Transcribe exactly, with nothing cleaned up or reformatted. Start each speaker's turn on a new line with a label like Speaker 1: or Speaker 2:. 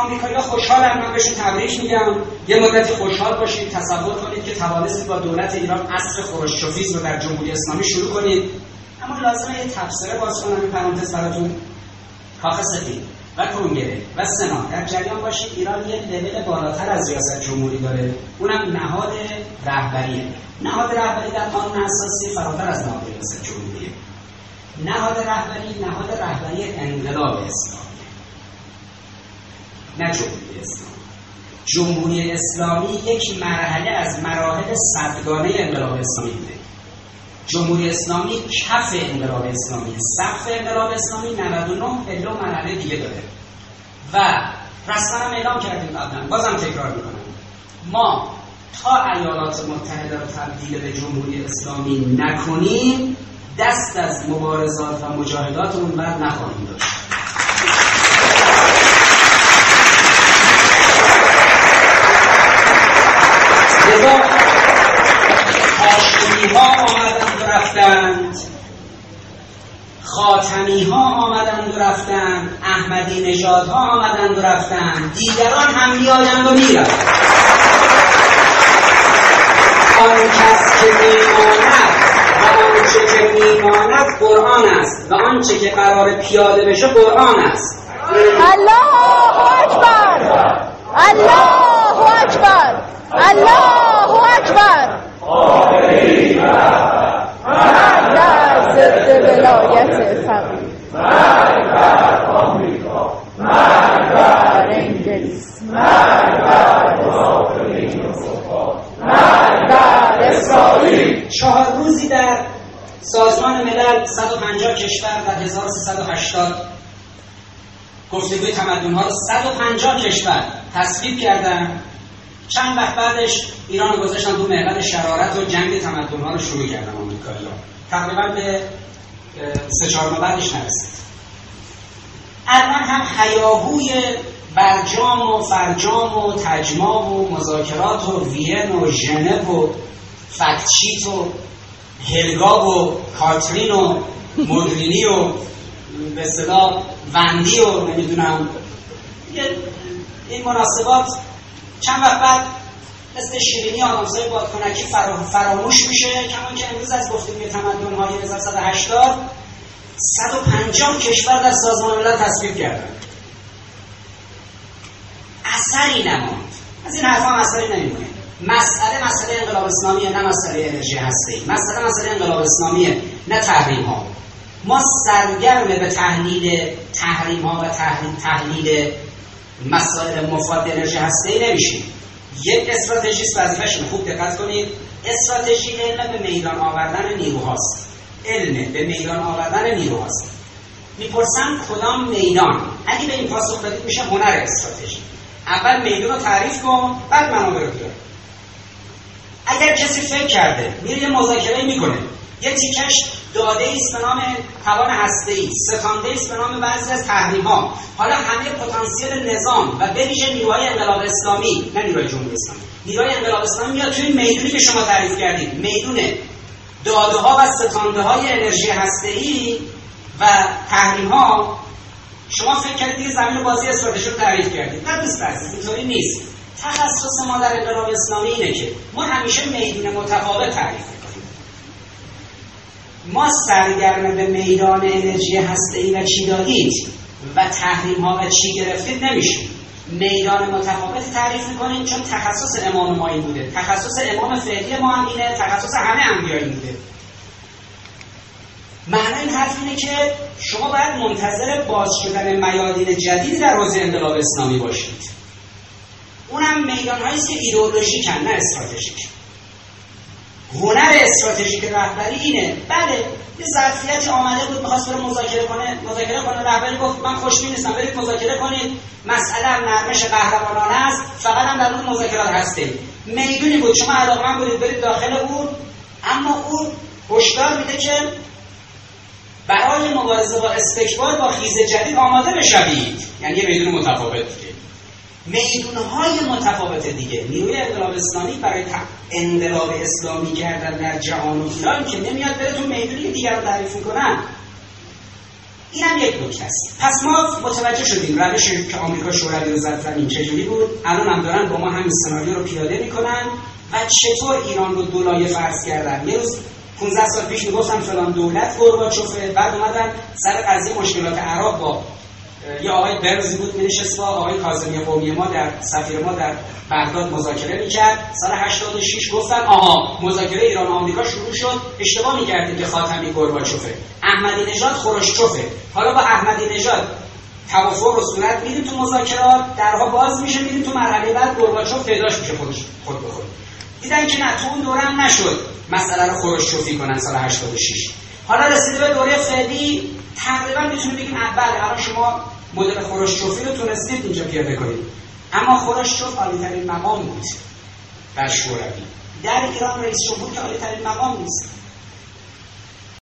Speaker 1: آمریکایی‌ها خوشحالن، من بهشون تبریک میگم. یه مدتی خوشحال باشید، تصور کنید که توانستید با دولت ایران عصر خروشچوفیسم رو در جمهوری اسلامی شروع کنید. اما لازمه یه تبصره باز کنم، این پرانتز براتون. کاخ سفید و کنگره و سنا در جریان باشید. ایران یه لول بالاتر از ریاست جمهوری داره، اونم نهاد رهبریه. نهاد رهبری در قانون اساسی فراتر از نهاد ریاست جمهوریه. نهاد رهبری نهاد رهبری انقلاب اسلامی، نه جمهوری اسلامی. جمهوری اسلامی یک مرحله از مراحل صدگانه انقلاب اسلامی بوده. جمهوری اسلامی کف انقلاب اسلامی، سقف انقلاب اسلامی نود و نه پله و مرحله دیگه داره و رسما هم اعلام کردیم قبلا، بازم تکرار میکنم، ما تا ایالات متحده رو تبدیل به جمهوری اسلامی نکنیم دست از مبارزات و مجاهدات اون بر نخواهیم داشت. لذا هاشمی ها آمدند و رفتند، خاتمی ها آمدند و رفتند، احمدی نژاد ها آمدند و رفتند، دیگران هم میآیند و میرند. آن کس که میماند و آنچه که میماند قرآن است و آنچه که قرار پیاده بشه قرآن است.
Speaker 2: الله اکبر، الله اکبر، الله اکبر. مرد در ضد ولایت فقیه، مرد بر آمریکا، مرد بر انگلیس، مرد بر مرد بر اسرائیل.
Speaker 1: چهار روزی در سازمان ملل صد و پنجاه کشور در هزار و سیصد و هشتاد گفتگوی تمدن‌ها رو صد و پنجاه کشور تصویب کردن. چند وقت بعدش ایران رو گذاشتن تو محور شرارت و جنگ تمدن‌ها رو شروع کردن آمریکایی‌ها. تقریبا به سه چهار ماه بعدش نرسید. الان هم هیاهوی برجام و فرجام و تجمع و مذاکرات و وین و ژنو و فکتشیت و هلگا و کاترین و مورینی و به اصطلاح وندی و نمیدونم این مناسبات چند وقت بعد مثل شیرینی آدمزای بادکنکی فراموش میشه. کمان که امروز از گفتگوی تمدن‌های هزار و سیصد و هشتاد صد و پنجاه کشور در سازمان ملل تصویب کردن. اثری نماند. از این حرفا اثری نمیمونه. مسئله مسئله انقلاب اسلامیه، نه مسئله انرژی هسته‌ای. مسئله مسئله انقلاب اسلامیه، نه تحریم ها. ما سرگرم به تحلیل تحریم ها و تحلیل تحلیل مسائل مفاد انرژی هسته‌ای نمیشیم. یک استراتژیست وظیفه‌ش خوب دقت کنید، استراتژی علم به میدان آوردن نیروهاست. علم به میدان آوردن نیروهاست. میپرسم کدام میدان؟ اگه به این پاسخ بدید میشه هنر استراتژی. اول میدان رو تعریف کن، بعد منابع رو بیار. اگر کسی فکر کرده میره یه مذاکره میکنه، یه تیکش داده ایست به نام توان هسته‌ای، ستانده ایست به نام بعضی از تحریم‌ها، حالا همه پتانسیل نظام و به ویژه نیروهای انقلاب اسلامی، نه نیروهای جمهوری اسلامی، نیروهای انقلاب اسلامی میاد توی میدونی که شما تعریف کردید، میدون داده‌ها و ستانده‌های انرژی هسته‌ای و تحریم‌ها. شما فکر کردید دیگه زمین بازی استراتژی رو تعریف کردید. نه دوست عزیز، اینطوری نیست. تخصص ما در انقلاب اسلامی اینه که ما همیشه میدون متفاوت تعریف می‌کنیم. ما سرگرم به میدان انرژی هسته‌ای و چی دادید و تحریم‌ها و چی گرفتید نمیشیم. میدان متفاوت تعریف می‌کنیم چون تخصص امام ما این بوده، تخصص امام فعلی ما هم اینه، تخصص همه انبیا این بوده. معنی این حرف اینه که شما باید منتظر باز شدن میادین جدیدی در حوزه انقلاب اسلامی باشید. اونم میدان‌هایی است که ایدئولوژیکن، نه استراتژیک. هنر استراتژیک رهبری اینه. بله یه ظرفیتی آمده بود می‌خواست بره مذاکره کنه، مذاکره کنه، رهبری گفت من خوشبین نیستم، برید مذاکره کنید، مسئله هم نرمش قهرمانانه است، فقط هم در مورد مذاکرات هستید. میدونی بود شما علاقه‌مند بودید برید داخل اون، اما اون هشدار میده که برای مبارزه با استکبار با خیز جدید آماده بشوید. یعنی یه میدون متفاوت دیگه. میدون‌های متفاوت دیگه. نیروی انقلاب اسلامی برای انقلاب اسلامی کردن در جهان و ایران که نمیاد بره تو میدونی که دیگر رو تعریف میکنن. اینم یک نکته است. پس ما متوجه شدیم روش که آمریکا شوروی رو زد زمین چجوری بود. الان هم دارن با ما همین سناریو رو پیاده میکنن و چطور ایران رو دو لایه فرض کردن. یه روز پانزده سال پیش میگفتن فلان دولت گورباچوفه، بعد اومدن سر قضیه مشکلات عراق با یه آقای برزی بود می‌نشست با آقای کاظمی قومی ما در سفیر ما در بغداد مذاکره می‌کرد. سال هشتاد و شش گفتن آها مذاکره ایران و آمریکا شروع شد، اشتباه می‌کردیم که خاتمی گورباچوفه، احمدی نژاد خروشچوفه. حالا با احمدی نژاد توافق رو صورت میدیم تو مذاکرات، درها باز میشه، میریم تو مرحله بعد گورباچوف پیداش میشه خودش خود به خود. دیدن که نه، تو اون دوره هم نشد مسئله رو خروشچوفی کنن سال هشتاد و شش. حالا رسیده به دوره فعلی تقریبا میتونیم بگیم بله الان شما مدل خروشچوفی رو تونستید اینجا پیاده کنید، اما خروشچوف عالی‌ترین مقام بود در شوروی. در ایران رئیس جمهور که عالی‌ترین مقام نیست.